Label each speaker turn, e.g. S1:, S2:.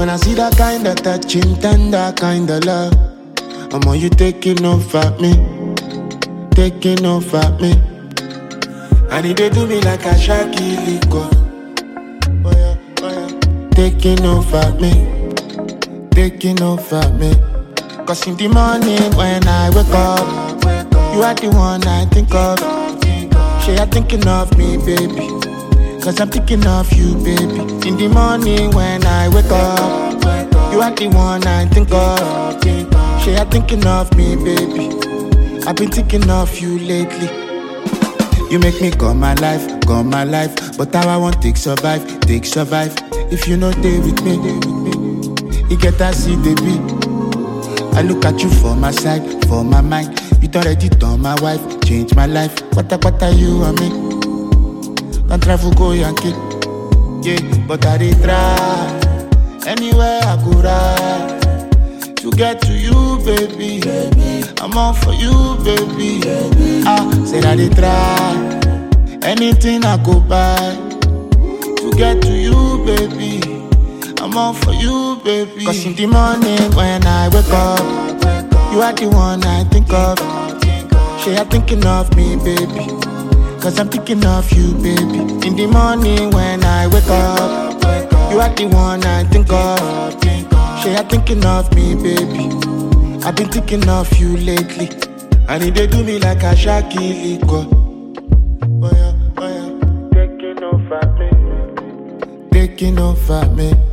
S1: When I see that kind of touching, tender kind of love, I'm you taking over me, taking over me. And it they do me like a Shaki liquor. Oh yeah, oh yeah. Taking over me, taking over me. Cause in the morning when I wake up, you are the one I think of. She are thinking of me, baby. Cause I'm thinking of you, baby. In the morning when I wake up, you are the one I think of. She are thinking of me, baby. I've been thinking of you lately. You make me come my life. But how I want take survive. If you know they with me, you get to see the beat. I look at you for my side, for my mind. You already done my wife, changed my life. What are you and me? Don't travel go Yankee, yeah, but I did try. Anywhere I could ride to get to you, baby. I'm all for you, baby. I said I did try. Anything I could buy to get to you, baby. I'm all for you, baby. Cause in the morning when I wake up, you are the one I think of. She are thinking of me, baby. Cause I'm thinking of you, baby. In the morning when I wake up, you are the one I think of. She are thinking of me, baby. I've been thinking of you lately. And it they do me like a Shaki liquor. Oh yeah, oh yeah. Taking over me, taking over me.